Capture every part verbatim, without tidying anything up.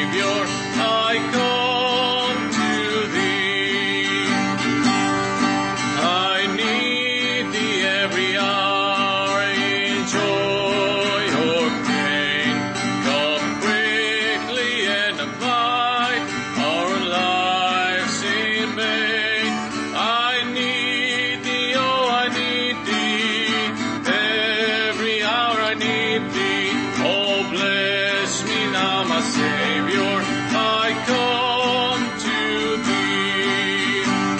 Savior, I come to thee. I need thee every hour in joy or pain. Come quickly and abide our lives in vain. I need thee, oh, I need thee. Every hour I need thee. Oh, bless me now, my Savior, I come to thee.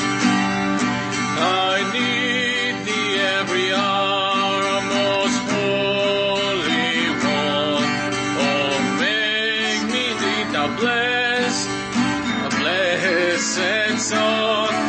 I need thee every hour, most holy one. Oh, make me thee thou blessed, a blessed Son.